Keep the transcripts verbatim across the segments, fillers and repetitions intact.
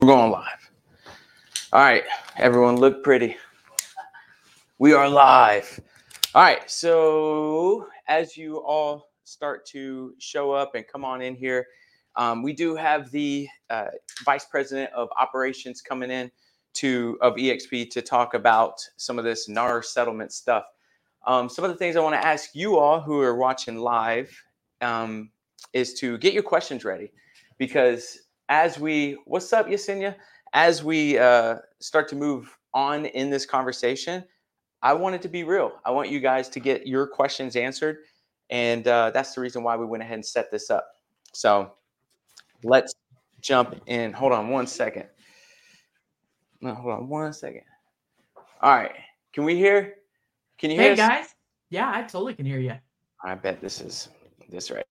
We're going live. All right, everyone, look pretty. We are live. All right, so as you all start to show up and come on in here, um, we do have the uh, Vice President of Operations coming in to of E X P to talk about some of this N A R settlement stuff. Um, some of the things I want to ask you all who are watching live um, is to get your questions ready, because as we, what's up, Yesenia? As we uh, start to move on in this conversation, I want it to be real. I want you guys to get your questions answered. And uh, that's the reason why we went ahead and set this up. So let's jump in. Hold on one second. No, hold on one second. All right. Can we hear? Can you hear Hey, us? guys. Yeah, I totally can hear you. I bet this is this right.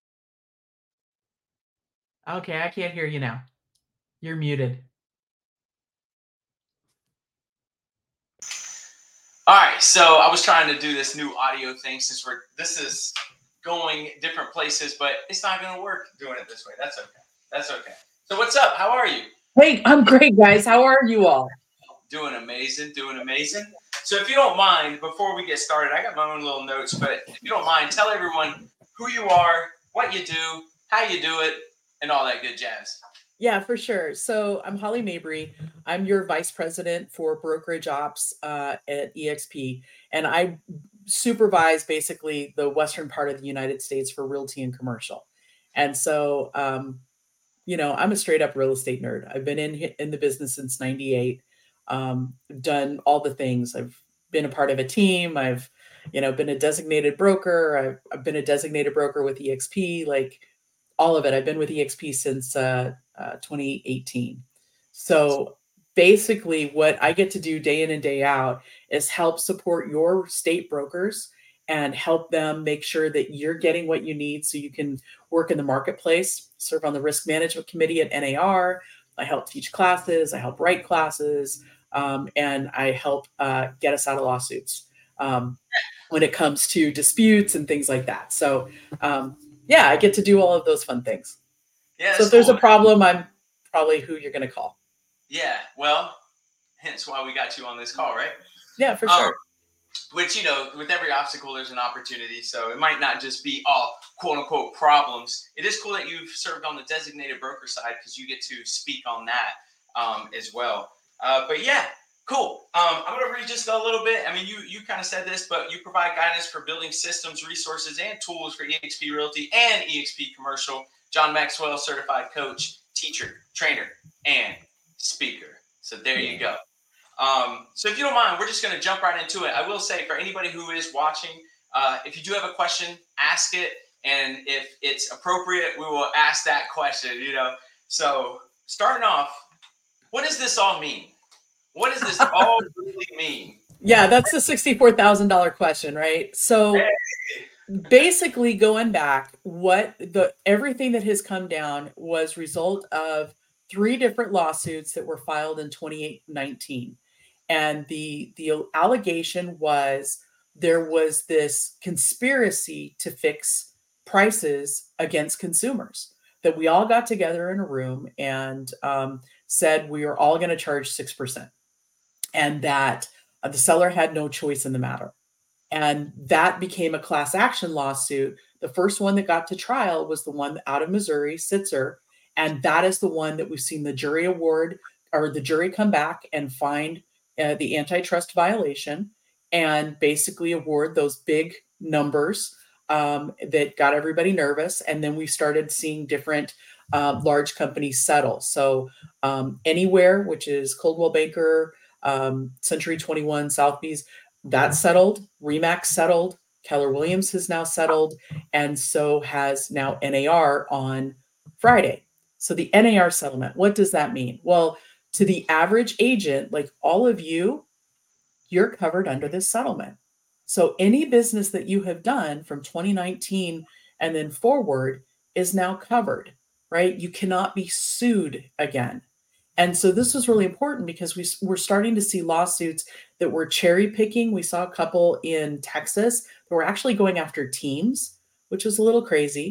Okay, I can't hear you now. You're muted. All right, so I was trying to do this new audio thing since we're this is going different places, but it's not going to work doing it this way. That's okay. That's okay. So what's up? How are you? Hey, I'm great, guys. How are you all? Doing amazing, doing amazing. So if you don't mind, before we get started, I got my own little notes, but if you don't mind, tell everyone who you are, what you do, how you do it, and all that good jazz. Yeah, for sure. So I'm Holly Mabry. I'm your vice president for brokerage ops uh, at E X P, and I supervise basically the western part of the United States for realty and commercial. And so, um, you know, I'm a straight up real estate nerd. I've been in in the business since ninety-eight. Um, done all the things. I've been a part of a team. I've, you know, been a designated broker. I've, I've been a designated broker with E X P. Like all of it. I've been with E X P since uh, uh, twenty eighteen. So basically, what I get to do day in and day out is help support your state brokers and help them make sure that you're getting what you need so you can work in the marketplace, serve on the risk management committee at N A R. I help teach classes, I help write classes, um, and I help uh, get us out of lawsuits um, when it comes to disputes and things like that. So, um, yeah, I get to do all of those fun things. Yeah. So if there's cool. a problem, I'm probably who you're going to call. Yeah. Well, hence why we got you on this call, right? Yeah, for sure. Um, which, you know, with every obstacle, there's an opportunity. So it might not just be all quote unquote problems. It is cool that you've served on the designated broker side because you get to speak on that um, as well. Uh, but yeah, cool. Um, I'm going to read just a little bit. I mean, you you kind of said this, but you provide guidance for building systems, resources, and tools for E X P Realty and E X P Commercial. John Maxwell, certified coach, teacher, trainer, and speaker. So there yeah. you go. Um, so if you don't mind, we're just going to jump right into it. I will say for anybody who is watching, uh, if you do have a question, ask it. And if it's appropriate, we will ask that question, you know. So starting off, what does this all mean? What does this all really mean? Yeah, that's the sixty-four thousand dollars question, right? So hey. Basically going back, what the everything that has come down was result of three different lawsuits that were filed in twenty nineteen. And the the allegation was there was this conspiracy to fix prices against consumers, that we all got together in a room and um, said we are all going to charge six percent, and that uh, the seller had no choice in the matter. And that became a class action lawsuit. The first one that got to trial was the one out of Missouri, Sitzer. And that is the one that we've seen the jury award, or the jury come back and find uh, the antitrust violation and basically award those big numbers um, that got everybody nervous. And then we started seeing different uh, large companies settle. So um, Anywhere, which is Coldwell Banker, um, Century twenty-one, Sotheby's, that settled. Remax settled. Keller Williams has now settled. And so has now N A R on Friday. So the N A R settlement, what does that mean? Well, to the average agent, like all of you, you're covered under this settlement. So any business that you have done from twenty nineteen and then forward is now covered, right? You cannot be sued again. And so this was really important because we we're starting to see lawsuits that were cherry picking. We saw a couple in Texas that were actually going after teams, which was a little crazy.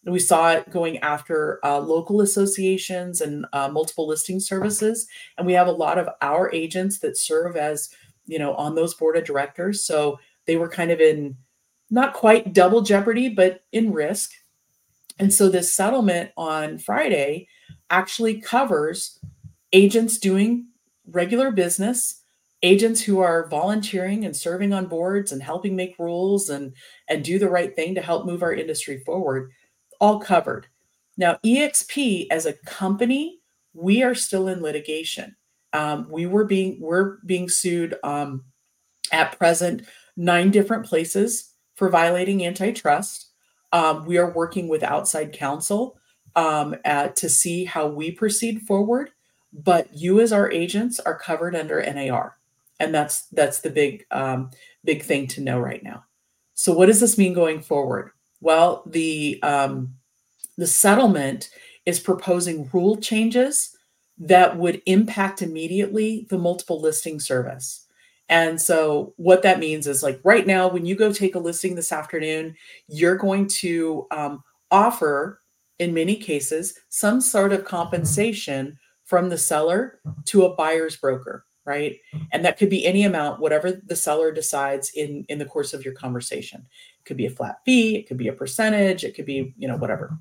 And we saw it going after uh, local associations and uh, multiple listing services. And we have a lot of our agents that serve as, you know, on those board of directors. So they were kind of in not quite double jeopardy, but in risk. And so this settlement on Friday actually covers agents doing regular business, agents who are volunteering and serving on boards and helping make rules and, and do the right thing to help move our industry forward, all covered. Now, E X P as a company, we are still in litigation. Um, we were being, we're being sued um, at present, nine different places for violating antitrust. Um, we are working with outside counsel um, at, to see how we proceed forward. But you, as our agents, are covered under N A R, and that's that's the big um, big thing to know right now. So, what does this mean going forward? Well, the um, the settlement is proposing rule changes that would impact immediately the multiple listing service. And so what that means is, like, right now, when you go take a listing this afternoon, you're going to um, offer, in many cases, some sort of compensation from the seller to a buyer's broker, right? And that could be any amount, whatever the seller decides in, in the course of your conversation. It could be a flat fee, it could be a percentage, it could be, you know, whatever.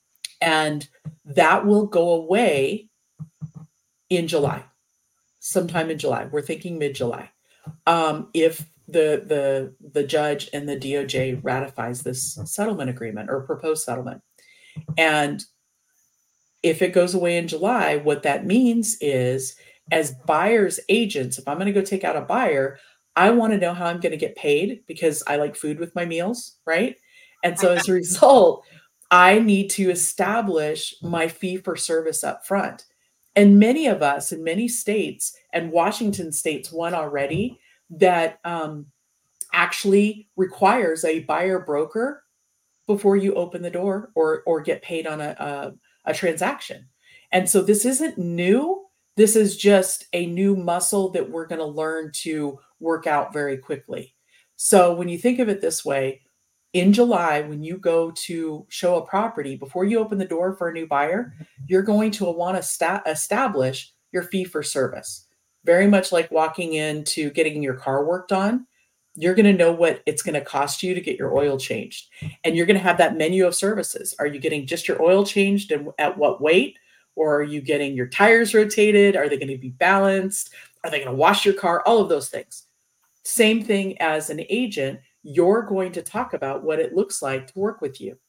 And that will go away in July, sometime in July. We're thinking mid-July. Um, if the the the judge and the D O J ratifies this settlement agreement or proposed settlement. And if it goes away in July, what that means is, as buyers agents, if I'm going to go take out a buyer, I want to know how I'm going to get paid because I like food with my meals, right? And so as a result, I need to establish my fee for service up front. And many of us in many states, and Washington state's one already, that um, actually requires a buyer broker before you open the door or or get paid on a, a, a transaction. And so this isn't new. This is just a new muscle that we're going to learn to work out very quickly. So when you think of it this way, in July, when you go to show a property, before you open the door for a new buyer, you're going to want to sta- establish your fee for service. Very much like walking into getting your car worked on. You're going to know what it's going to cost you to get your oil changed. And you're going to have that menu of services. Are you getting just your oil changed and at what weight? Or are you getting your tires rotated? Are they going to be balanced? Are they going to wash your car? All of those things. Same thing as an agent. You're going to talk about what it looks like to work with you.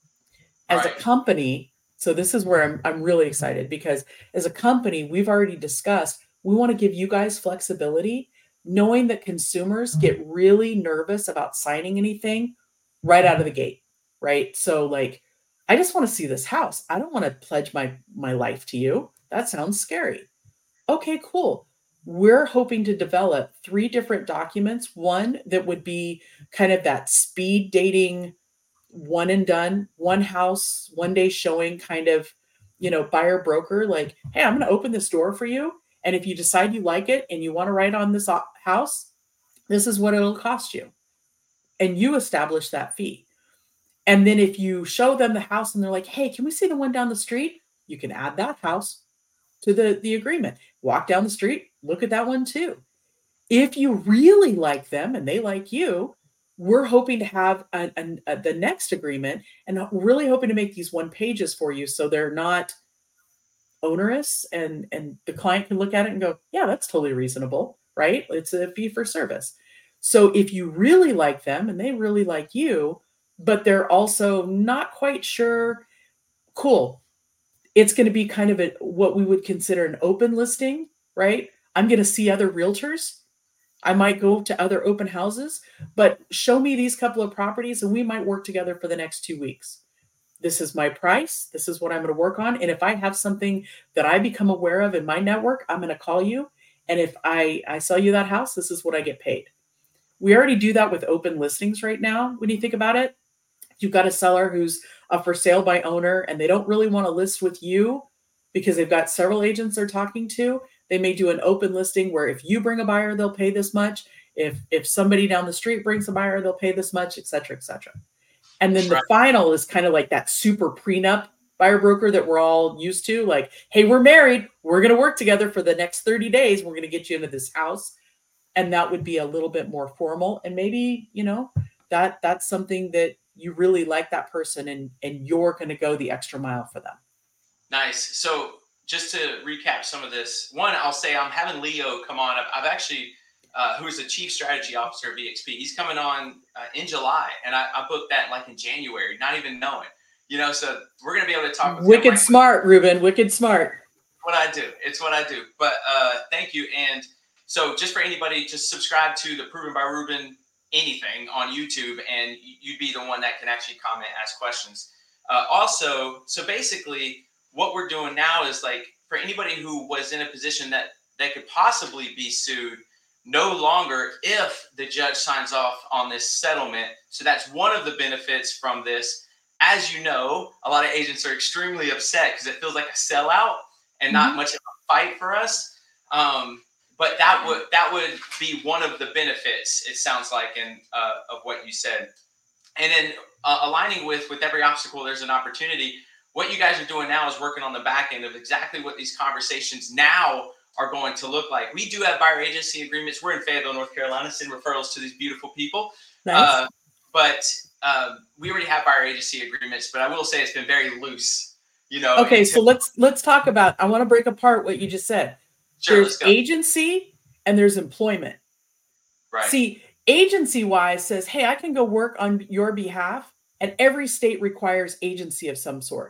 As right. a company, so this is where I'm, I'm really excited, because as a company, we've already discussed, we want to give you guys flexibility, knowing that consumers get really nervous about signing anything right out of the gate, right? So like, I just want to see this house. I don't want to pledge my, my life to you. That sounds scary. Okay, cool. We're hoping to develop three different documents. One that would be kind of that speed dating, one and done, one house, one day showing kind of, you know, buyer broker, like, hey, I'm going to open this door for you. And if you decide you like it and you want to write on this house, this is what it'll cost you. And you establish that fee. And then if you show them the house and they're like, hey, can we see the one down the street? You can add that house to the, the agreement. Walk down the street, look at that one too. If you really like them and they like you, we're hoping to have a, a, a, the next agreement, and really hoping to make these one pages for you so they're not onerous, and, and the client can look at it and go, yeah, that's totally reasonable, right? It's a fee for service. So if you really like them and they really like you, but they're also not quite sure, cool. It's going to be kind of a, what we would consider an open listing, right? I'm going to see other realtors. I might go to other open houses, but show me these couple of properties and we might work together for the next two weeks. This is my price. This is what I'm going to work on. And if I have something that I become aware of in my network, I'm going to call you. And if I, I sell you that house, this is what I get paid. We already do that with open listings right now. When you think about it, you've got a seller who's a for sale by owner and they don't really want to list with you because they've got several agents they're talking to. They may do an open listing where if you bring a buyer, they'll pay this much. If, if somebody down the street brings a buyer, they'll pay this much, et cetera, et cetera. And then the Right. final is kind of like that super prenup buyer broker that we're all used to. Like, hey, we're married. We're going to work together for the next thirty days. We're going to get you into this house. And that would be a little bit more formal. And maybe, you know, that that's something that you really like that person, and, and you're going to go the extra mile for them. Nice. So just to recap some of this, one, I'll say I'm having Leo come on. I've, I've actually, uh, who's the chief strategy officer of E X P. He's coming on uh, in July, and I, I booked that like in January, not even knowing, you know, so we're going to be able to talk with him. Wicked Right smart, Ruben. Wicked smart. What I do. It's what I do. But uh, thank you. And so just for anybody, just subscribe to the Proven by Ruben anything on YouTube, and you'd be the one that can actually comment, ask questions. Uh, also, so basically what we're doing now is, like, for anybody who was in a position that they could possibly be sued, no longer if the judge signs off on this settlement. So that's one of the benefits from this. As you know, a lot of agents are extremely upset because it feels like a sellout and not mm-hmm. much of a fight for us. Um, but that would that would be one of the benefits, it sounds like, in uh, of what you said. And then uh, aligning with with every obstacle, there's an opportunity. What you guys are doing now is working on the back end of exactly what these conversations now are going to look like. We do have buyer agency agreements. We're in Fayetteville, North Carolina, send referrals to these beautiful people. Nice. Uh, but um, we already have buyer agency agreements, but I will say it's been very loose. You know. Okay, so let's let's talk about. I want to break apart what you just said. Sure, there's agency and there's employment. Right. See, agency wise says, hey, I can go work on your behalf, and every state requires agency of some sort.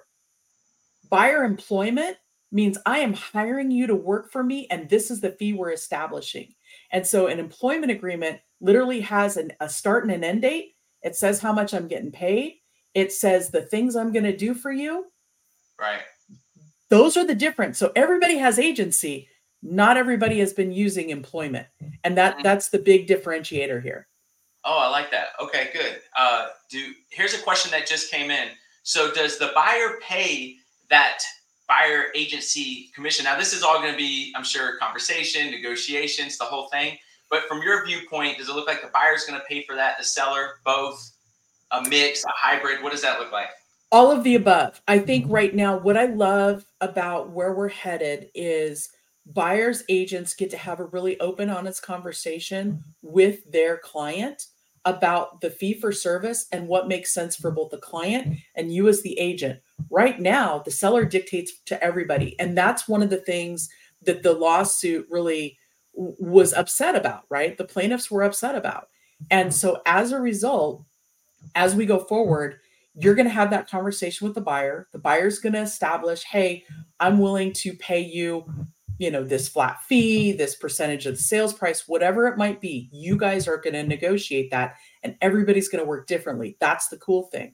Buyer employment means I am hiring you to work for me, and this is the fee we're establishing. And so an employment agreement literally has an, a start and an end date. It says how much I'm getting paid. It says the things I'm going to do for you. Right. Those are the difference. So everybody has agency. Not everybody has been using employment. And that, mm-hmm. that's the big differentiator here. Oh, I like that. Okay, good. Uh, do here's a question that just came in. So does the buyer pay that buyer agency commission? Now, this is all going to be, I'm sure, conversation, negotiations, the whole thing. But from your viewpoint, does it look like the buyer's going to pay for that, the seller, both, a mix, a hybrid? What does that look like? All of the above. I think right now, what I love about where we're headed is buyers agents get to have a really open, honest conversation with their client about the fee for service and what makes sense for both the client and you as the agent. Right now, the seller dictates to everybody. And that's one of the things that the lawsuit really w- was upset about, right? The plaintiffs were upset about. And so as a result, as we go forward, you're going to have that conversation with the buyer. The buyer's going to establish, hey, I'm willing to pay you, you know, this flat fee, this percentage of the sales price, whatever it might be. You guys are going to negotiate that, and everybody's going to work differently. That's the cool thing.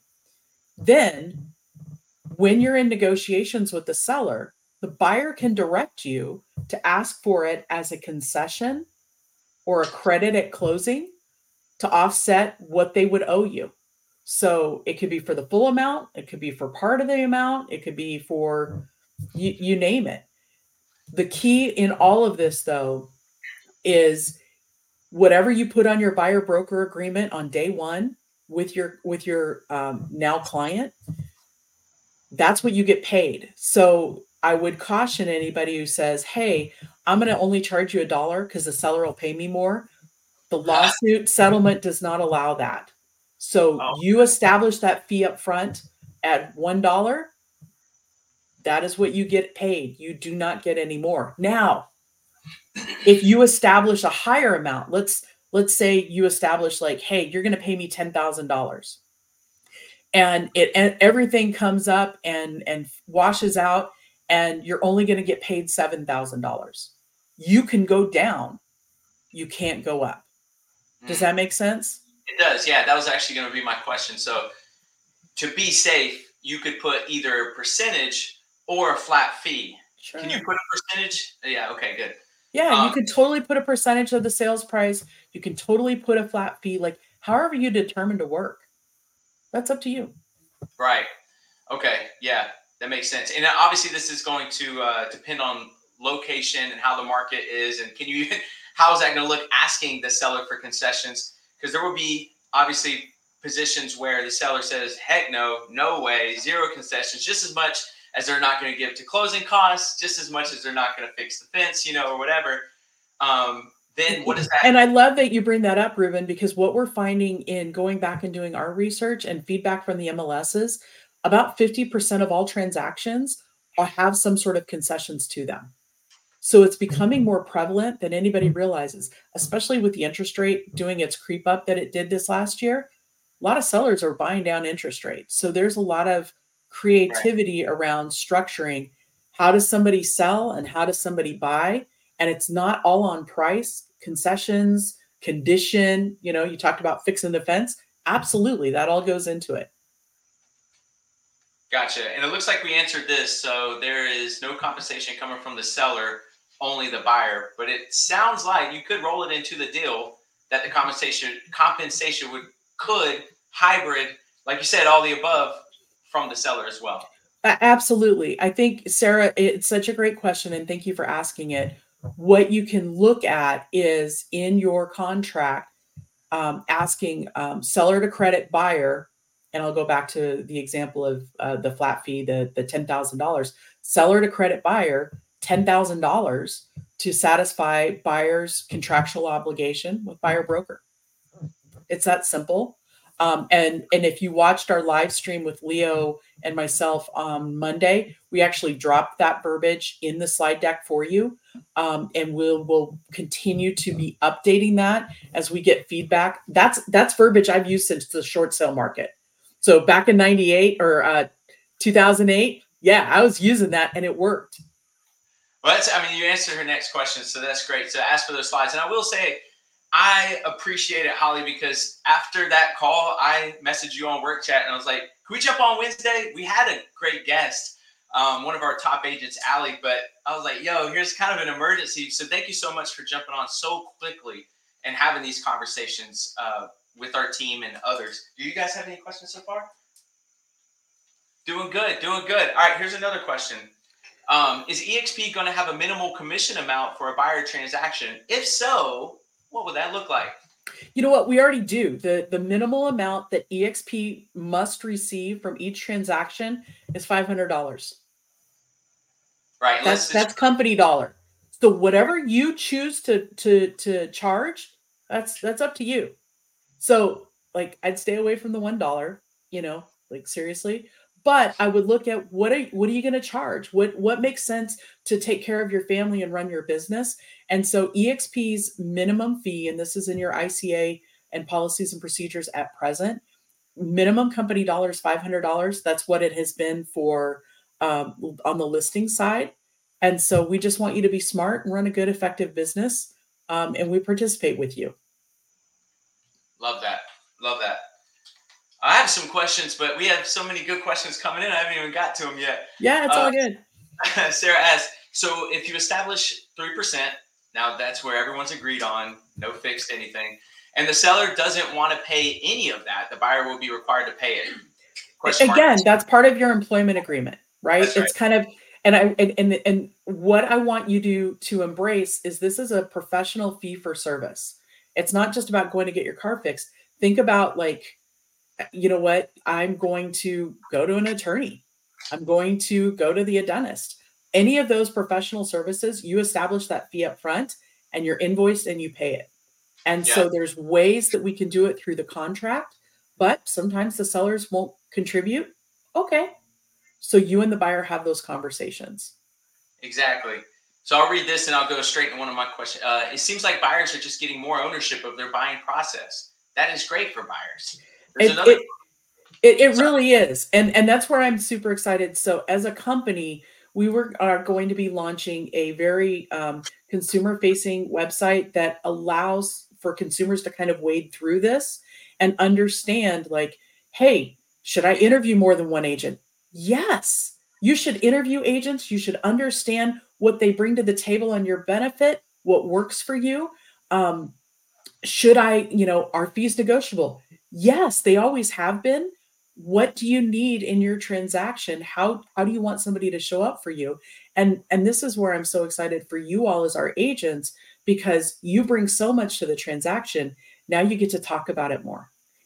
Then when you're in negotiations with the seller, the buyer can direct you to ask for it as a concession or a credit at closing to offset what they would owe you. So it could be for the full amount. It could be for part of the amount. It could be for, you, you name it. The key in all of this, though, is whatever you put on your buyer broker agreement on day one with your with your um, now client, that's what you get paid. So I would caution anybody who says, hey, I'm going to only charge you a dollar because the seller will pay me more. The lawsuit settlement does not allow that. So oh. you establish that fee up front at one dollar. That is what you get paid. You do not get any more. Now, if you establish a higher amount, let's let's say you establish like, hey, you're going to pay me ten thousand dollars. And it and everything comes up and, and washes out, and you're only going to get paid seven thousand dollars. You can go down. You can't go up. Does that make sense? It does. Yeah, that was actually going to be my question. So to be safe, you could put either a percentage or a flat fee. Sure. Can you put a percentage? Yeah. Okay, good. Yeah, um, you could totally put a percentage of the sales price. You can totally put a flat fee, like however you determine to work. That's up to you. Right. Okay. Yeah, that makes sense. And obviously this is going to uh, depend on location and how the market is. And can you, how is that going to look asking the seller for concessions? Because there will be obviously positions where the seller says, heck no, no way, zero concessions, just as much as they're not going to give to closing costs, just as much as they're not going to fix the fence, you know, or whatever. Um, then what is that? And I love that you bring that up, Ruben, because what we're finding in going back and doing our research and feedback from the M L Ss, about fifty percent of all transactions are, have some sort of concessions to them. So it's becoming more prevalent than anybody realizes, especially with the interest rate doing its creep up that it did this last year. A lot of sellers are buying down interest rates. So there's a lot of creativity around structuring. How does somebody sell and how does somebody buy? And it's not all on price, concessions, condition. You know, you talked about fixing the fence. Absolutely. That all goes into it. Gotcha. And it looks like we answered this. So there is no compensation coming from the seller, only the buyer. But it sounds like you could roll it into the deal that the compensation compensation would could hybrid, like you said, all the above from the seller as well. Absolutely. I think, Sarah, it's such a great question, and thank you for asking it. What you can look at is in your contract, um, asking um, seller to credit buyer, and I'll go back to the example of uh, the flat fee, the, the ten thousand dollars, seller to credit buyer, ten thousand dollars to satisfy buyer's contractual obligation with buyer broker. It's that simple. Um, and, and if you watched our live stream with Leo and myself on Monday, we actually dropped that verbiage in the slide deck for you. Um, and we'll, we'll continue to be updating that as we get feedback. That's, that's verbiage I've used since the short sale market. So back in ninety-eight or uh, two thousand eight, yeah, I was using that and it worked. Well, that's, I mean, you answered her next question, so that's great. So ask for those slides. And I will say, I appreciate it, Holly, because after that call, I messaged you on work chat and I was like, can we jump on Wednesday? We had a great guest, um, one of our top agents, Allie, but I was like, yo, here's kind of an emergency. So thank you so much for jumping on so quickly and having these conversations uh, with our team and others. Do you guys have any questions so far? Doing good, doing good. All right, here's another question. Um, is E X P going to have a minimal commission amount for a buyer transaction? If so, what would that look like? You know what? We already do. The, the minimal amount that E X P must receive from each transaction is five hundred dollars. Right. That's, that's company dollar. So whatever you choose to, to, to charge, that's, that's up to you. So like, I'd stay away from the one dollar, you know, like seriously, but I would look at what are, what are you going to charge? What, what makes sense to take care of your family and run your business? And so E X P's minimum fee, and this is in your I C A and policies and procedures at present, minimum company dollars, five hundred dollars. That's what it has been for um, on the listing side. And so we just want you to be smart and run a good, effective business. Um, and we participate with you. Love that. Love that. I have some questions, but we have so many good questions coming in. I haven't even got to them yet. Yeah, it's uh, all good. Sarah asks, so if you establish three percent, now that's where everyone's agreed on, no fixed anything, and the seller doesn't want to pay any of that, the buyer will be required to pay it. Question Again, mark. That's part of your employment agreement, right? That's it's right. kind of, and I and, and and what I want you to to embrace is this is a professional fee for service. It's not just about going to get your car fixed. Think about like, you know what? I'm going to go to an attorney. I'm going to go to the dentist. Any of those professional services, you establish that fee up front and you're invoiced and you pay it. And yeah. So there's ways that we can do it through the contract, but sometimes the sellers won't contribute. Okay. So you and the buyer have those conversations. Exactly. So I'll read this and I'll go straight to one of my questions. Uh, it seems like buyers are just getting more ownership of their buying process. That is great for buyers. There's it, another. It, it, it really is. And, and that's where I'm super excited. So as a company, we were are going to be launching a very um, consumer-facing website that allows for consumers to kind of wade through this and understand like, hey, should I interview more than one agent? Yes, you should interview agents. You should understand what they bring to the table and your benefit, what works for you. Um, should I, you know, are fees negotiable? Yes, they always have been. What do you need in your transaction? How, how do you want somebody to show up for you? And, and this is where I'm so excited for you all as our agents, because you bring so much to the transaction. Now you get to talk about it more.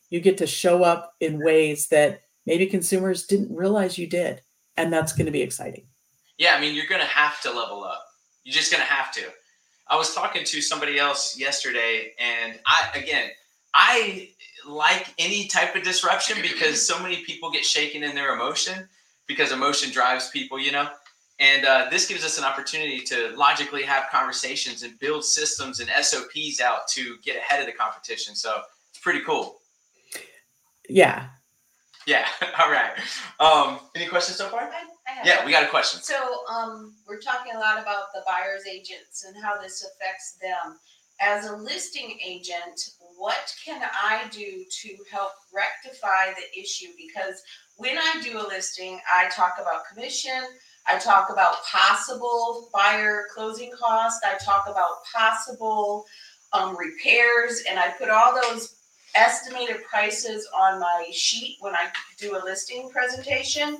You get to show up in ways that maybe consumers didn't realize you did. And that's going to be exciting. Yeah, I mean, you're going to have to level up. You're just going to have to. I was talking to somebody else yesterday, and I, again, I like any type of disruption because so many people get shaken in their emotion because emotion drives people, you know? And uh, this gives us an opportunity to logically have conversations and build systems and S O Ps out to get ahead of the competition. So it's pretty cool. Yeah. Yeah. All right. Um, any questions so far? I, I have yeah, one. we got a question. So um, we're talking a lot about the buyer's agents and how this affects them. As a listing agent, what can I do to help rectify the issue? Because when I do a listing, I talk about commission, I talk about possible buyer closing cost, I talk about possible um, repairs, and I put all those estimated prices on my sheet when I do a listing presentation.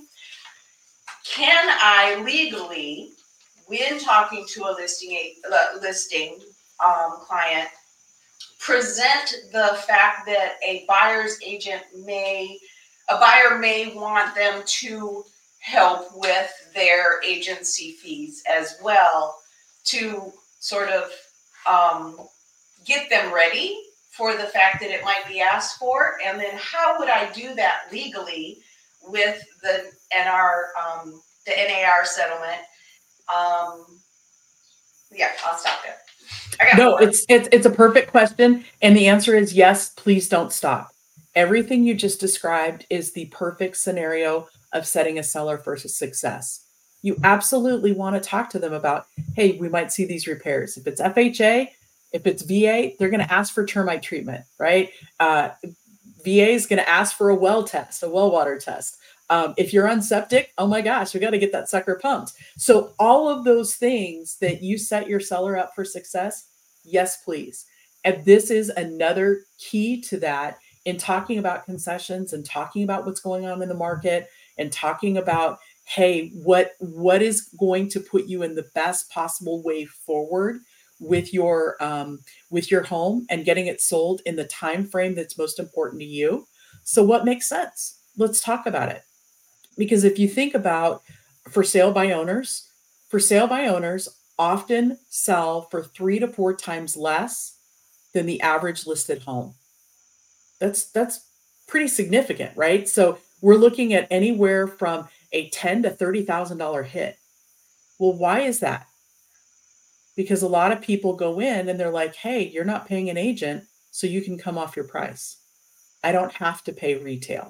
Can I legally, when talking to a listing a listing um, client, present the fact that a buyer's agent may, a buyer may want them to help with their agency fees as well to sort of um, get them ready for the fact that it might be asked for? And then how would I do that legally with the N R, um, the N A R settlement? Um, yeah, I'll stop there. I got No, more. it's it's it's a perfect question, and the answer is yes. Please don't stop. Everything you just described is the perfect scenario of setting a seller for success. You absolutely want to talk to them about, hey, we might see these repairs. If it's F H A, if it's V A, they're going to ask for termite treatment, right? Uh, V A is going to ask for a well test, a well water test. Um, if you're on septic, oh my gosh, we got to get that sucker pumped. So all of those things that you set your seller up for success, yes, please. And this is another key to that in talking about concessions and talking about what's going on in the market and talking about, hey, what what is going to put you in the best possible way forward with your um, with your home and getting it sold in the time frame that's most important to you. So what makes sense? Let's talk about it. Because if you think about for sale by owners, for sale by owners often sell for three to four times less than the average listed home. That's that's pretty significant, right? So we're looking at anywhere from a ten to thirty thousand dollar hit. Well, why is that? Because a lot of people go in and they're like, hey, you're not paying an agent, so you can come off your price. I don't have to pay retail.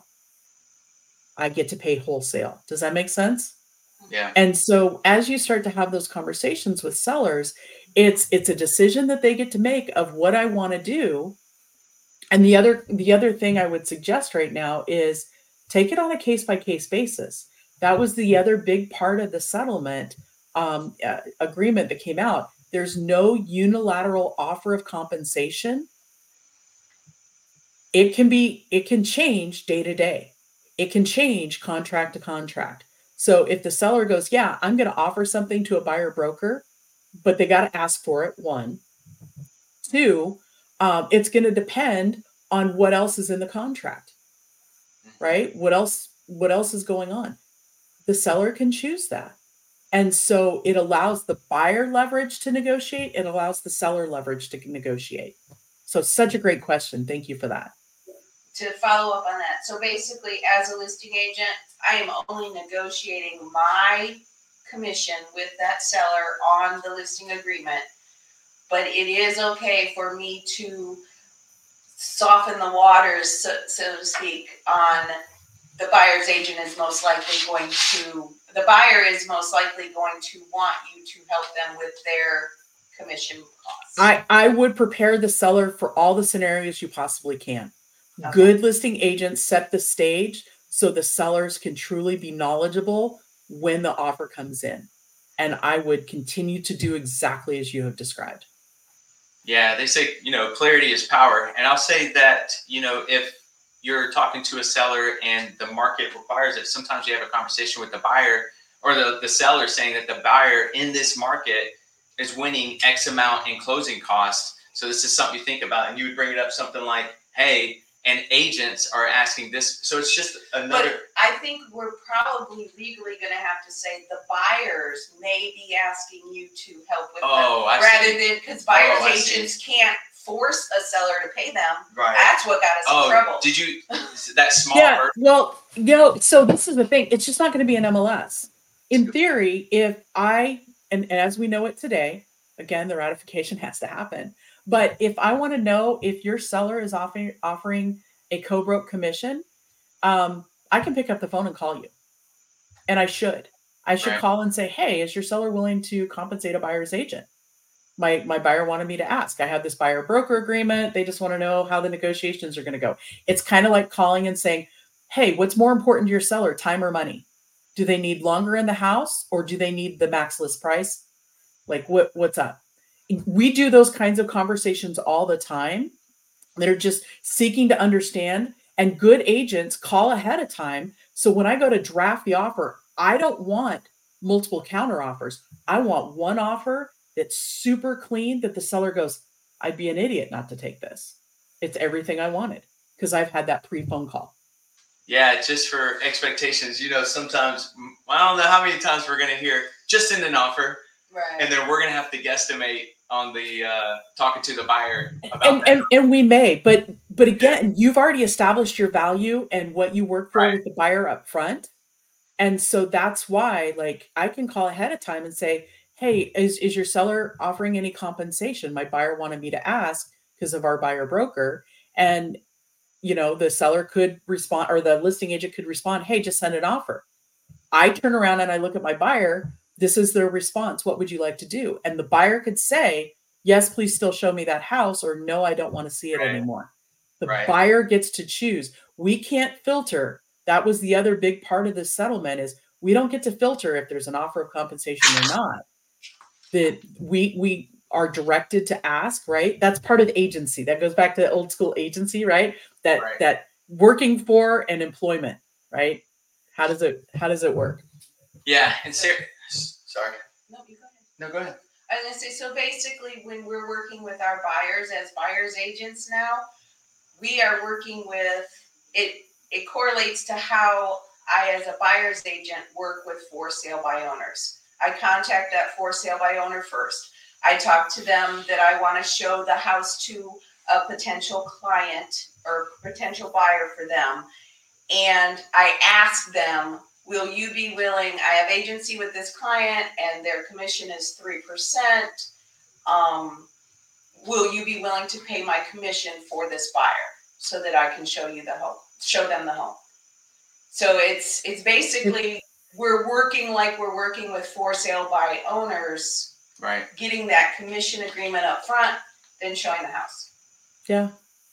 I get to pay wholesale. Does that make sense? Yeah. And so as you start to have those conversations with sellers, it's it's a decision that they get to make of what I want to do. And the other the other thing I would suggest right now is take it on a case by case basis. That was the other big part of the settlement um, uh, agreement that came out. There's no unilateral offer of compensation. It can be it can change day to day. It can change contract to contract. So if the seller goes, yeah, I'm going to offer something to a buyer broker, but they got to ask for it, one. Two, um, it's going to depend on what else is in the contract, right? What else, what else is going on? The seller can choose that. And so it allows the buyer leverage to negotiate. It allows the seller leverage to negotiate. So such a great question. Thank you for that. To follow up on that. So basically, as a listing agent, I am only negotiating my commission with that seller on the listing agreement, but it is okay for me to soften the waters, so, so to speak, on the buyer's agent is most likely going to, the buyer is most likely going to want you to help them with their commission costs. I, I would prepare the seller for all the scenarios you possibly can. Okay. Good listing agents set the stage so the sellers can truly be knowledgeable when the offer comes in. And I would continue to do exactly as you have described. Yeah, they say, you know, clarity is power. And I'll say that, you know, if you're talking to a seller and the market requires it, sometimes you have a conversation with the buyer or the, the seller saying that the buyer in this market is winning X amount in closing costs. So this is something you think about, and you would bring it up something like, hey, and agents are asking this. So it's just another. But I think we're probably legally going to have to say the buyers may be asking you to help with Oh, them, I rather see. than because buyers Oh, I see. agents can't force a seller to pay them. Right. That's what got us Oh, in trouble. did you? That small. Yeah, version? well, you know, so this is the thing. It's just not going to be an M L S. In theory, if I, and, and as we know it today, again, the ratification has to happen. But if I want to know if your seller is offering offering a co-broke commission, um, I can pick up the phone and call you. And I should. I should Right. call and say, hey, is your seller willing to compensate a buyer's agent? My my buyer wanted me to ask. I have this buyer broker agreement. They just want to know how the negotiations are going to go. It's kind of like calling and saying, hey, what's more important to your seller, time or money? Do they need longer in the house or do they need the max list price? Like what what's up? We do those kinds of conversations all the time that are just seeking to understand, and good agents call ahead of time. So when I go to draft the offer, I don't want multiple counter offers. I want one offer that's super clean that the seller goes, I'd be an idiot not to take this. It's everything I wanted because I've had that pre-phone call. Yeah, just for expectations, you know, sometimes, I don't know how many times we're going to hear just in an offer, Right. and then we're going to have to guesstimate on the uh, talking to the buyer about And, that. and and we may, but but again, you've already established your value and what you work for Right. with the buyer up front. And so that's why, like, I can call ahead of time and say, hey, is, is your seller offering any compensation? My buyer wanted me to ask because of our buyer broker. And, you know, the seller could respond, or the listing agent could respond, hey, just send an offer. I turn around and I look at my buyer. This is their response. What would you like to do? And the buyer could say, yes, please still show me that house, or no, I don't want to see it Right. anymore. The Right. buyer gets to choose. We can't filter. That was the other big part of this settlement is we don't get to filter if there's an offer of compensation or not. That we we are directed to ask, right? That's part of agency. That goes back to old school agency, right? That Right. that working for and employment, right? How does it how does it work? Yeah, and Sarah, sorry. No, you go ahead. No, go ahead. I was going to say, so basically when we're working with our buyers as buyer's agents now, we are working with, it It correlates to how I, as a buyer's agent, work with for sale by owners. I contact that for sale by owner first. I talk to them that I want to show the house to a potential client or potential buyer for them. And I ask them, will you be willing, I have agency with this client and their commission is three percent. Um, will you be willing to pay my commission for this buyer so that I can show you the home, show them the home? So it's it's basically we're working like we're working with for sale by owners, Right. getting that commission agreement up front, then showing the house. Yeah.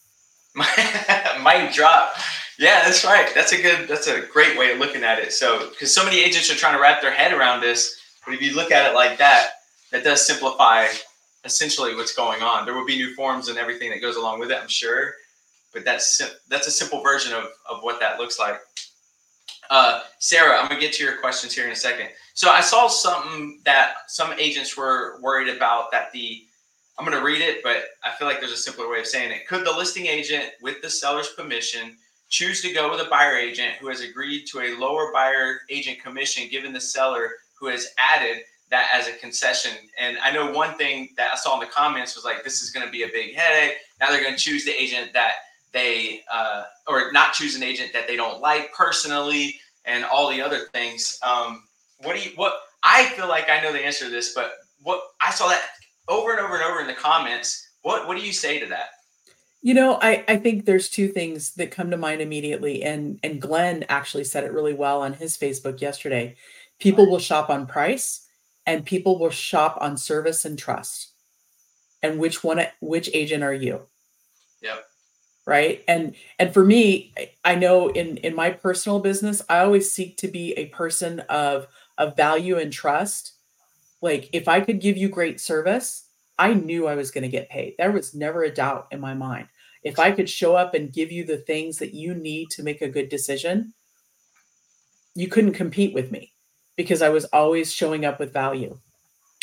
Mic drop. Yeah, that's right. That's a good, that's a great way of looking at it. So, because so many agents are trying to wrap their head around this, but if you look at it like that, that does simplify essentially what's going on. There will be new forms and everything that goes along with it, I'm sure, but that's that's a simple version of, of what that looks like. Uh, Sarah, I'm gonna get to your questions here in a second. So I saw something that some agents were worried about, that the, I'm gonna read it, but I feel like there's a simpler way of saying it. Could the listing agent, with the seller's permission, choose to go with a buyer agent who has agreed to a lower buyer agent commission, given the seller who has added that as a concession? And I know one thing that I saw in the comments was like, this is going to be a big headache. Now they're going to choose the agent that they, uh, or not choose an agent that they don't like personally, and all the other things. Um, what do you, what, I feel like I know the answer to this, but what, I saw that over and over and over in the comments. What, what do you say to that? You know, I, I think there's two things that come to mind immediately. And, and Glenn actually said it really well on his Facebook yesterday. People will shop on price, and people will shop on service and trust. And which one, which agent are you? Yep. Right. And, and for me, I know in, in my personal business, I always seek to be a person of, of value and trust. Like if I could give you great service, I knew I was going to get paid. There was never a doubt in my mind. If I could show up and give you the things that you need to make a good decision, you couldn't compete with me because I was always showing up with value.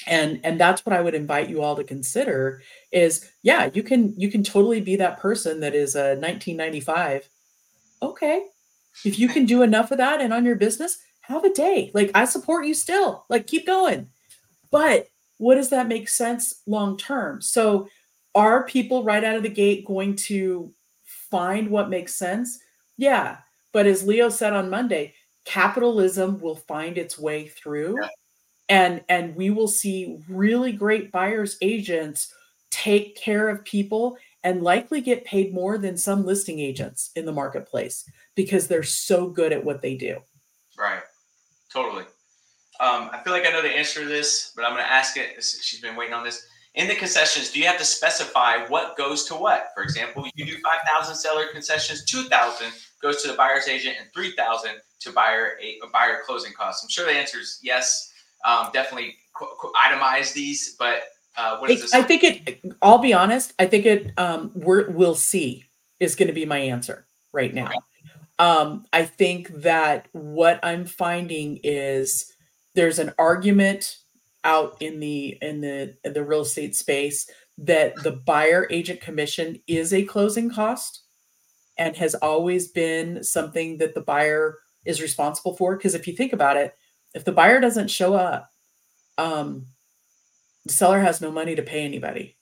And and that's what I would invite you all to consider is, yeah, you can you can totally be that person that is a nineteen ninety-five. Okay. If you can do enough of that and on your business, have a day. Like I support you still. Like keep going. But what does that make sense long term? So are people right out of the gate going to find what makes sense? Yeah. But as Leo said on Monday, capitalism will find its way through, and and we will see really great buyers agents take care of people and likely get paid more than some listing agents in the marketplace because they're so good at what they do. Right. Totally. Um, I feel like I know the answer to this, but I'm going to ask it. She's been waiting on this. In the concessions, do you have to specify what goes to what? For example, you do five thousand seller concessions, two thousand goes to the buyer's agent, and three thousand to buyer a, a buyer closing costs. I'm sure the answer is yes. Um, definitely qu- qu- itemize these, but uh, what is this? I think it. I'll be honest. I think it. Um, we're, we'll see is going to be my answer right now. Okay. Um, I think that what I'm finding is there's an argument out in the in the in the real estate space that the buyer agent commission is a closing cost and has always been something that the buyer is responsible for. Because if you think about it, if the buyer doesn't show up, um, the seller has no money to pay anybody.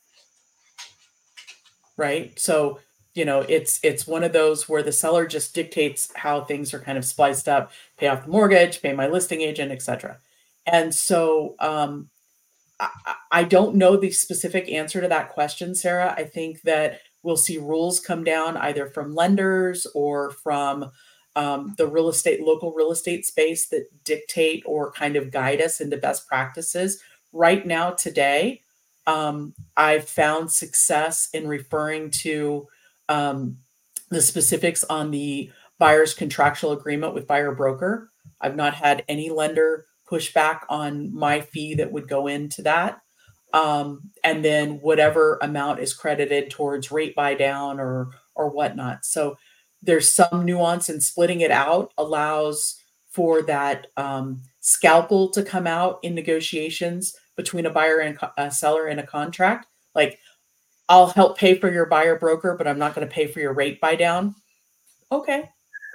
Right? So, you know, it's it's one of those where the seller just dictates how things are kind of spliced up, pay off the mortgage, pay my listing agent, et cetera. And so um, I, I don't know the specific answer to that question, Sarah. I think that we'll see rules come down either from lenders or from um, the real estate, local real estate space that dictate or kind of guide us into best practices. Right now, today, um, I've found success in referring to um, the specifics on the buyer's contractual agreement with buyer broker. I've not had any lender push back on my fee that would go into that. Um, and then whatever amount is credited towards rate buy down or or whatnot. So there's some nuance in splitting it out allows for that um, scalpel to come out in negotiations between a buyer and a seller in a contract. Like, I'll help pay for your buyer broker, but I'm not going to pay for your rate buy down. Okay.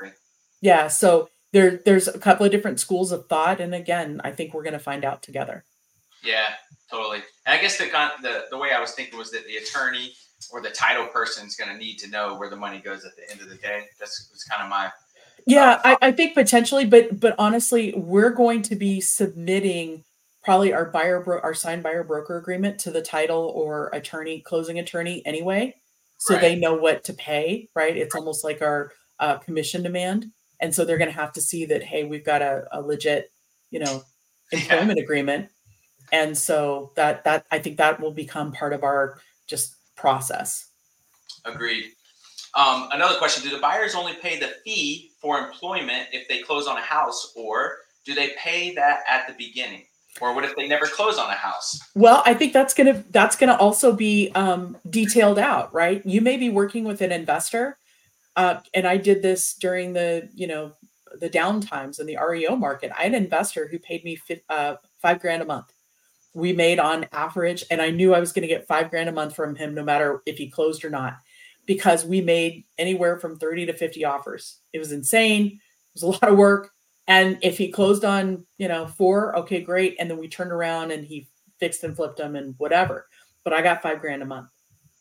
Yeah. So there, there's a couple of different schools of thought. And again, I think we're going to find out together. Yeah, totally. And I guess the, the, the way I was thinking was that the attorney or the title person is going to need to know where the money goes at the end of the day. That's, that's kind of my. Yeah, uh, I, I think potentially, but, but honestly, we're going to be submitting probably our buyer, bro- our signed buyer broker agreement to the title or attorney, closing attorney anyway. So right. They know what to pay, right? It's almost like our uh, commission demand. And so they're going to have to see that, hey, we've got a, a legit, you know, employment yeah. agreement. And so that, that, I think that will become part of our just process. Agreed. Um, another question, do the buyers only pay the fee for employment if they close on a house, or do they pay that at the beginning? Or what if they never close on a house? Well, I think that's going to, that's going to also be um, detailed out, right? You may be working with an investor. Uh, and I did this during the, you know, the down times in the R E O market. I had an investor who paid me fi- uh, five grand a month. We made on average, and I knew I was going to get five grand a month from him, no matter if he closed or not, because we made anywhere from thirty to fifty offers. It was insane. It was a lot of work. And if he closed on, you know, four, okay, great. And then we turned around and he fixed and flipped them and whatever. But I got five grand a month.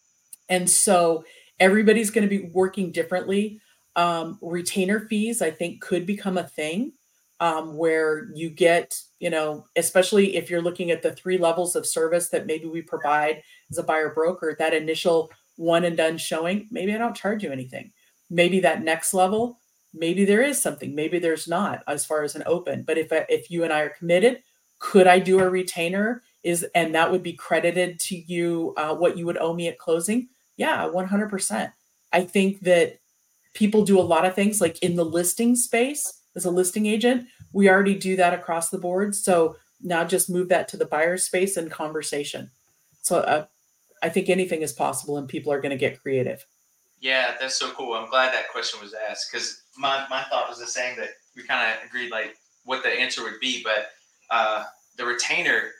And so everybody's going to be working differently. Um, retainer fees, I think, could become a thing um, where you get, you know, especially if you're looking at the three levels of service that maybe we provide as a buyer broker, that initial one and done showing, maybe I don't charge you anything. Maybe that next level, maybe there is something, maybe there's not as far as an open. But if if you and I are committed, could I do a retainer? Is and that would be credited to you uh, what you would owe me at closing? Yeah, one hundred percent. I think that people do a lot of things like in the listing space as a listing agent. We already do that across the board. So now just move that to the buyer space and conversation. So uh, I think anything is possible and people are going to get creative. Yeah, that's so cool. I'm glad that question was asked because my, my thought was the same, that we kind of agreed like what the answer would be. But uh, the retainer,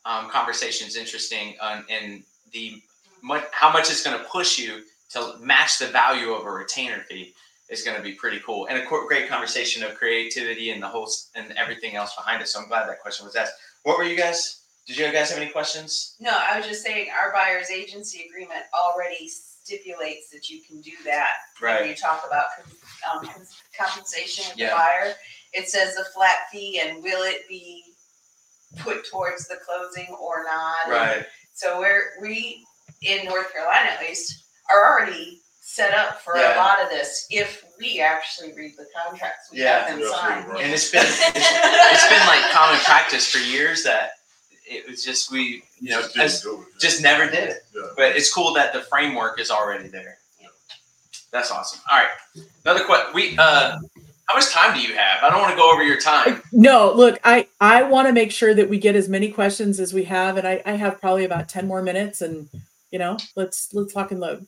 um, conversation is interesting, uh, and the much, how much it's going to push you to match the value of a retainer fee is going to be pretty cool, and a great conversation of creativity and the whole and everything else behind it. So I'm glad that question was asked. What were you guys? Did you guys have any questions? No, I was just saying our buyer's agency agreement already stipulates that you can do that. Right. When you talk about um, compensation with Yeah. the buyer, it says a flat fee and will it be put towards the closing or not? Right. And so we're, we, in North Carolina at least, are already set up for Yeah. a lot of this if we actually read the contracts. We Yeah. have them signed. And it's been it's, it's been like common practice for years that it was just we you know Just as, didn't do it. just never did it. Yeah. But it's cool that the framework is already there. That's awesome. All right, another question. We uh, how much time do you have? I don't want to go over your time. No, look, I, I want to make sure that we get as many questions as we have. And I, I have probably about ten more minutes and, you know, let's, let's lock and load.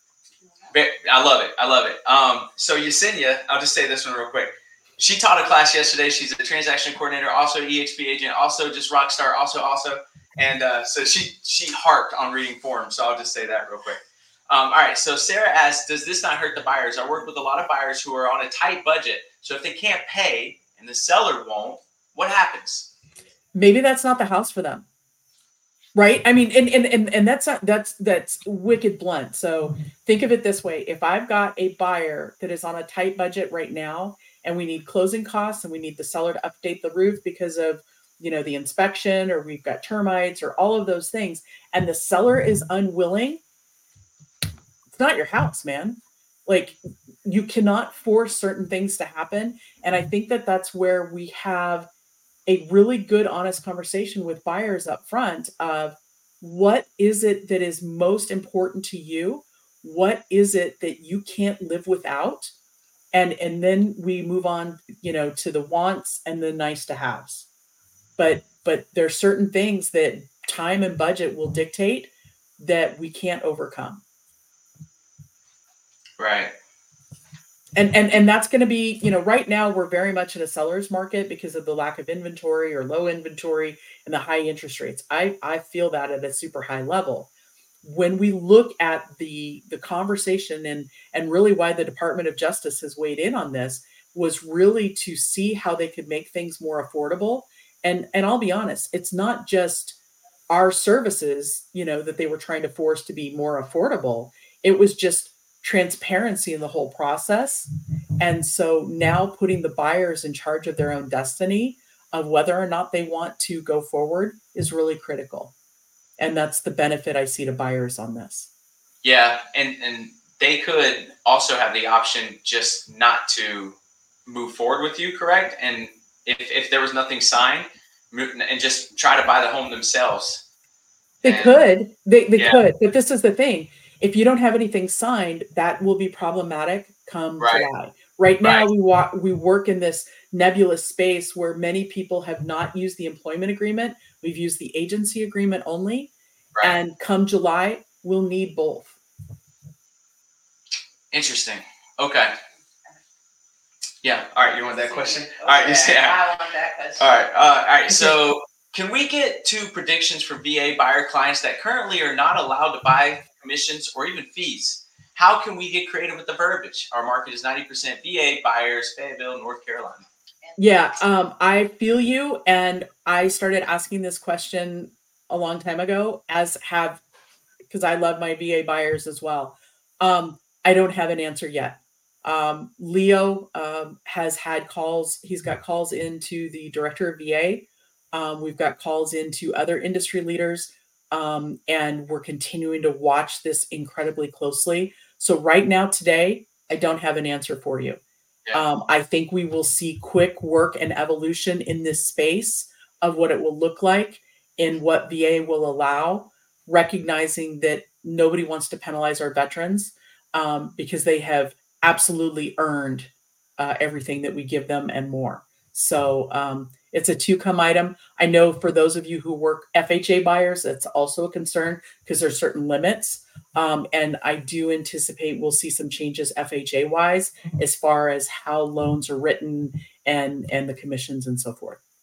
I love it. I love it. Um, so Yesenia, I'll just say this one real quick. She taught a class yesterday. She's a transaction coordinator, also E X P agent, also just rock star, also, also. And uh, so she, she harped on reading forms. So I'll just say that real quick. Um, all right. So Sarah asks, does this not hurt the buyers? I work with a lot of buyers who are on a tight budget. So if they can't pay and the seller won't, what happens? Maybe that's not the house for them. Right. I mean, and, and, and, and that's not, that's, that's wicked blunt. So think of it this way. If I've got a buyer that is on a tight budget right now, and we need closing costs and we need the seller to update the roof because of, you know, the inspection, or we've got termites or all of those things, and the seller is unwilling, it's not your house, man. Like, you cannot force certain things to happen. And I think that that's where we have a really good, honest conversation with buyers up front of what is it that is most important to you? What is it that you can't live without? And, and then we move on, you know, to the wants and the nice to haves. But, but there's certain things that time and budget will dictate that we can't overcome. Right. And, and, and that's going to be, you know, right now we're very much in a seller's market because of the lack of inventory or low inventory and the high interest rates. I, I feel that at a super high level. When we look at the, the conversation and, and really why the Department of Justice has weighed in on this was really to see how they could make things more affordable. And, and I'll be honest, it's not just our services, you know, that they were trying to force to be more affordable. It was just transparency in the whole process. And so now putting the buyers in charge of their own destiny of whether or not they want to go forward is really critical. And that's the benefit I see to buyers on this. Yeah. And, and they could also have the option just not to move forward with you, correct? And if, if there was nothing signed, and just try to buy the home themselves. They and, could, they, they yeah. could, but this is the thing. If you don't have anything signed, that will be problematic come right. July. Right now, right. we walk, we work in this nebulous space where many people have not used the employment agreement. We've used the agency agreement only. Right. And come July, we'll need both. Interesting. Okay. Yeah. All right. You want that question? Okay. All right. You say, I want that question. all right. Uh, all right. So can we get two predictions for V A buyer clients that currently are not allowed to buy commissions or even fees? How can we get creative with the verbiage? Our market is ninety percent V A buyers, Fayetteville, North Carolina. Yeah, um, I feel you. And I started asking this question a long time ago, as have, because I love my V A buyers as well. Um, I don't have an answer yet. Um, Leo um, has had calls. He's got calls into the director of V A. Um, we've got calls into other industry leaders. Um, and we're continuing to watch this incredibly closely. So right now, today, I don't have an answer for you. Yeah. Um, I think we will see quick work and evolution in this space of what it will look like and what V A will allow, recognizing that nobody wants to penalize our veterans um, because they have absolutely earned uh, everything that we give them and more. So um, it's a to-come item. I know for those of you who work F H A buyers, that's also a concern because there's certain limits. Um, and I do anticipate we'll see some changes F H A-wise as far as how loans are written and, and the commissions and so forth.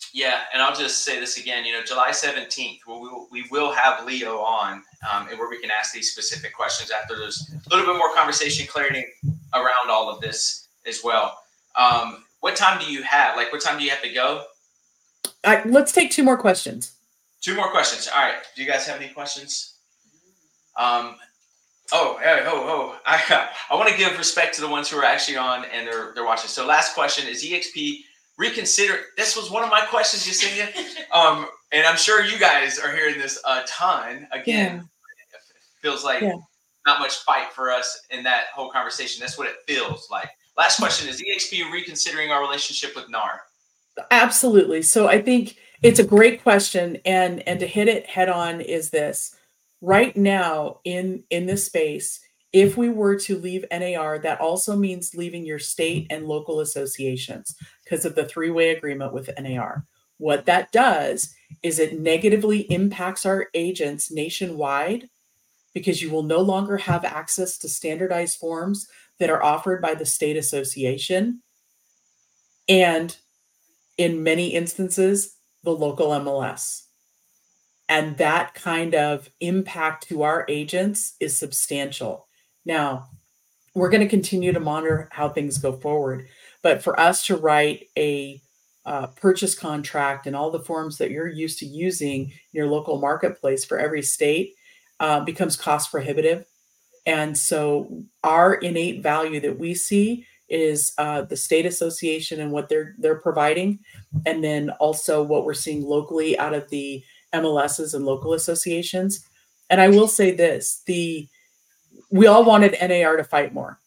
Yeah, and I'll just say this again. You know, July seventeenth, we will, we will have Leo on, um, and where we can ask these specific questions after there's a little bit more conversation, clarity around all of this as well. Um, what time do you have? Like, what time do you have to go? I, let's take two more questions. Two more questions. All right. Do you guys have any questions? Um, oh, hey, oh, oh. I, I want to give respect to the ones who are actually on and they're they're watching. So, last question is E X P reconsider. This was one of my questions, Yesenia. Um, and I'm sure you guys are hearing this a ton. Again, yeah. It feels like yeah. not much fight for us in that whole conversation. That's what it feels like. Last question is E X P reconsidering our relationship with N A R? Absolutely. So I think it's a great question, and and to hit it head on is this. Right now in in this space, if we were to leave N A R, that also means leaving your state and local associations because of the three-way agreement with N A R. What that does is it negatively impacts our agents nationwide because you will no longer have access to standardized forms that are offered by the state association. And in many instances, the local M L S. And that kind of impact to our agents is substantial. Now, we're going to continue to monitor how things go forward. But for us to write a uh, purchase contract and all the forms that you're used to using in your local marketplace for every state uh, becomes cost prohibitive. And so our innate value that we see is uh, the state association and what they're they're providing, and then also what we're seeing locally out of the M L Ss and local associations. And I will say this, the we all wanted N A R to fight more.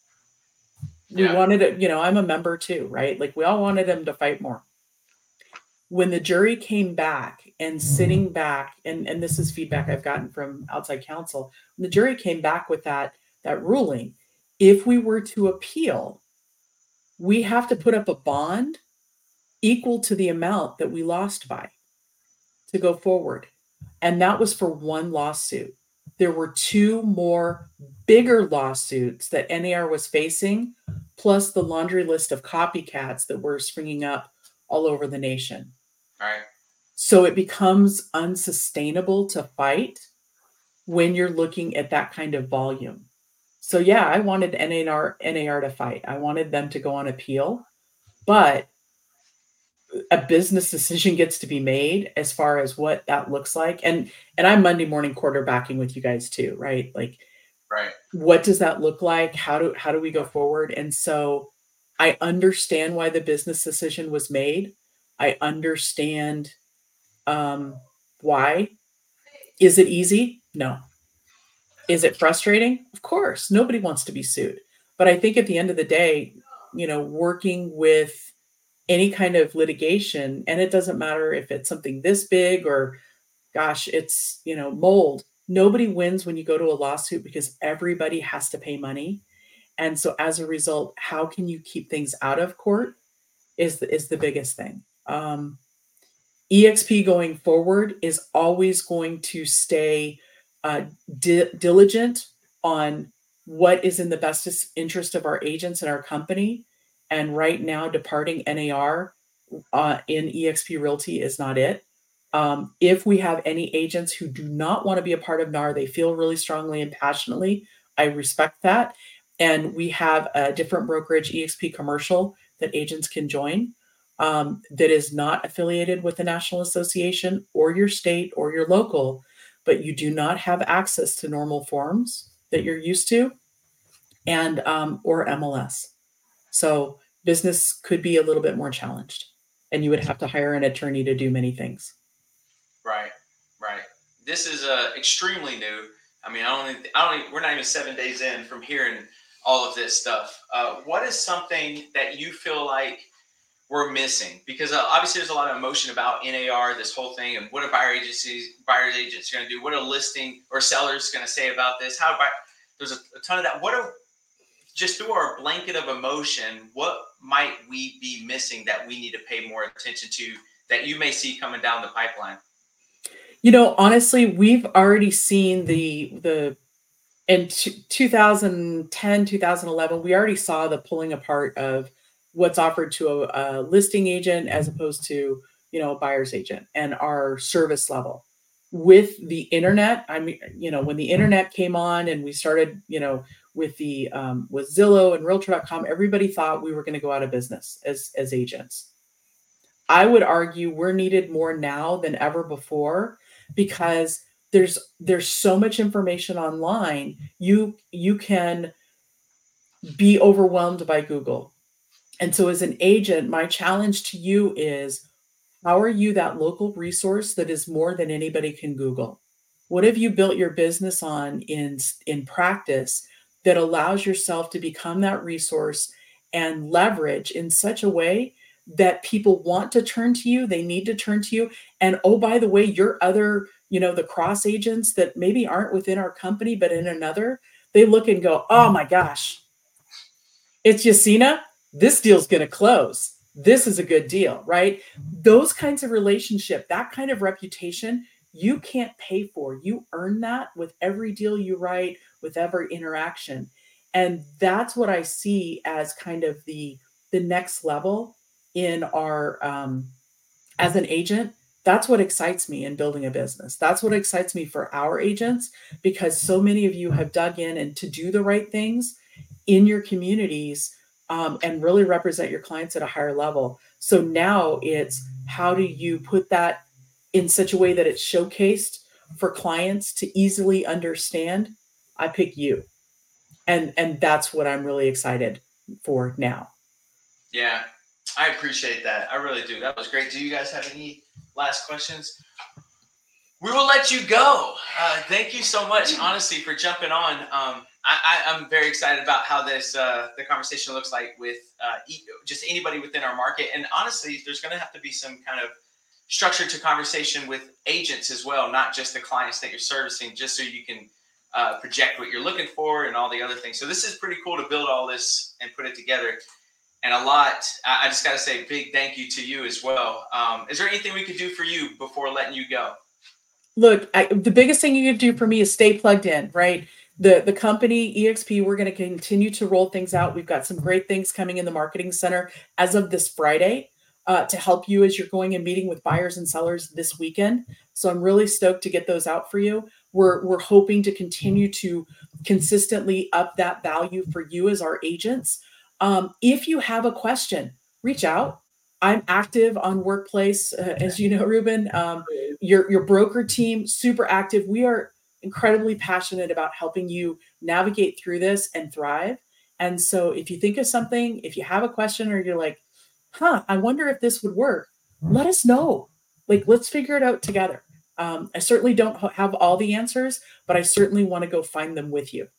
We yeah. wanted it, you know, I'm a member too, right? Like we all wanted them to fight more. When the jury came back and sitting back, and, and this is feedback I've gotten from outside counsel, when the jury came back with that, that ruling, if we were to appeal, we have to put up a bond equal to the amount that we lost by to go forward. And that was for one lawsuit. There were two more bigger lawsuits that N A R was facing, plus the laundry list of copycats that were springing up all over the nation. All right. So it becomes unsustainable to fight when you're looking at that kind of volume. So yeah, I wanted N A R, N A R to fight. I wanted them to go on appeal, but a business decision gets to be made as far as what that looks like. And and I'm Monday morning quarterbacking with you guys too, right? Like, right. What does that look like? How do how do we go forward? And so I understand why the business decision was made. I understand um, why. Is it easy? No. Is it frustrating? Of course. Nobody wants to be sued. But I think at the end of the day, you know, working with any kind of litigation, and it doesn't matter if it's something this big or, gosh, it's, you know, mold. Nobody wins when you go to a lawsuit because everybody has to pay money. And so as a result, how can you keep things out of court is the, is the biggest thing. Um, E X P going forward is always going to stay uh, di- diligent on what is in the best interest of our agents and our company. And right now, departing N A R uh, in E X P Realty is not it. Um, if we have any agents who do not want to be a part of N A R, they feel really strongly and passionately, I respect that. And we have a different brokerage, E X P Commercial, that agents can join um, that is not affiliated with the National Association or your state or your local, but you do not have access to normal forms that you're used to, and um, or M L S. So business could be a little bit more challenged, and you would have to hire an attorney to do many things. Right, right. This is uh, extremely new. I mean, I don't, I don't, even, we're not even seven days in from hearing all of this stuff. Uh, what is something that you feel like we're missing? Because uh, obviously there's a lot of emotion about N A R, this whole thing, and what are buyer agencies, buyers agents going to do? What are listing or sellers going to say about this? How buy, there's a, a ton of that. What are, just through our blanket of emotion, what might we be missing that we need to pay more attention to that you may see coming down the pipeline? You know, honestly, we've already seen the, the in two thousand ten, two thousand eleven, we already saw the pulling apart of what's offered to a, a listing agent as opposed to you know, a buyer's agent and our service level. With the internet, I mean, you know, when the internet came on and we started, you know, with the um, with Zillow and Realtor dot com, everybody thought we were going to go out of business as as agents. I would argue we're needed more now than ever before because there's there's so much information online. You you can be overwhelmed by Google. And so as an agent, my challenge to you is, how are you that local resource that is more than anybody can Google? What have you built your business on in in practice that allows yourself to become that resource and leverage in such a way that people want to turn to you, they need to turn to you. And oh, by the way, your other, you know, the cross agents that maybe aren't within our company, but in another, they look and go, oh my gosh, it's Yasina. This deal's going to close. This is a good deal, right? Those kinds of relationship, that kind of reputation, you can't pay for. You earn that with every deal you write, with every interaction. And that's what I see as kind of the, the next level in our, um, as an agent. That's what excites me in building a business. That's what excites me for our agents, because so many of you have dug in and to do the right things in your communities, um, and really represent your clients at a higher level. So now it's, how do you put that in such a way that it's showcased for clients to easily understand? I pick you. And, and that's what I'm really excited for now. Yeah, I appreciate that. I really do. That was great. Do you guys have any last questions? We will let you go. Uh, thank you so much, honestly, for jumping on. Um, I, I, I'm very excited about how this uh, the conversation looks like with uh, e- just anybody within our market. And honestly, there's going to have to be some kind of structure to conversation with agents as well, not just the clients that you're servicing, just so you can uh, project what you're looking for and all the other things. So this is pretty cool to build all this and put it together. And a lot, I, I just got to say big thank you to you as well. Um, is there anything we could do for you before letting you go? Look, I, the biggest thing you can do for me is stay plugged in, right? The the company E X P, we're going to continue to roll things out. We've got some great things coming in the marketing center as of this Friday uh, to help you as you're going and meeting with buyers and sellers this weekend. So I'm really stoked to get those out for you. We're we're hoping to continue to consistently up that value for you as our agents. Um, if you have a question, reach out. I'm active on Workplace, uh, as you know, Ruben. Um, your your broker team, super active. We are incredibly passionate about helping you navigate through this and thrive. And so if you think of something, if you have a question, or you're like, huh, I wonder if this would work, let us know. Like, let's figure it out together. Um, I certainly don't have all the answers, but I certainly want to go find them with you.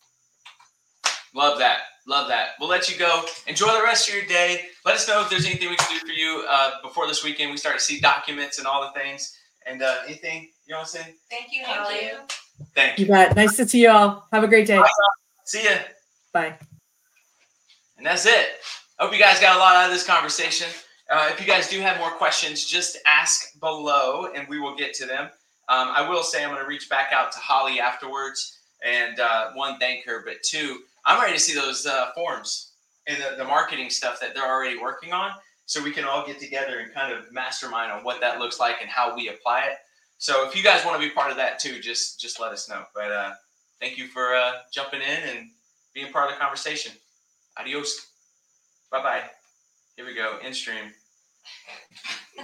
Love that. Love that. We'll let you go. Enjoy the rest of your day. Let us know if there's anything we can do for you uh, before this weekend. We start to see documents and all the things. And uh, anything you want to say? Thank you, Holly. Thank you. You bet. Nice to see you all. Have a great day. Awesome. See ya. Bye. And that's it. Hope you guys got a lot out of this conversation. Uh, if you guys do have more questions, just ask below and we will get to them. Um, I will say I'm going to reach back out to Holly afterwards and uh, one, thank her, but two, I'm ready to see those uh, forms and the, the marketing stuff that they're already working on, so we can all get together and kind of mastermind on what that looks like and how we apply it. So if you guys want to be part of that too, just just let us know. But uh, thank you for uh, jumping in and being part of the conversation. Adios. Bye-bye. Here we go. In stream.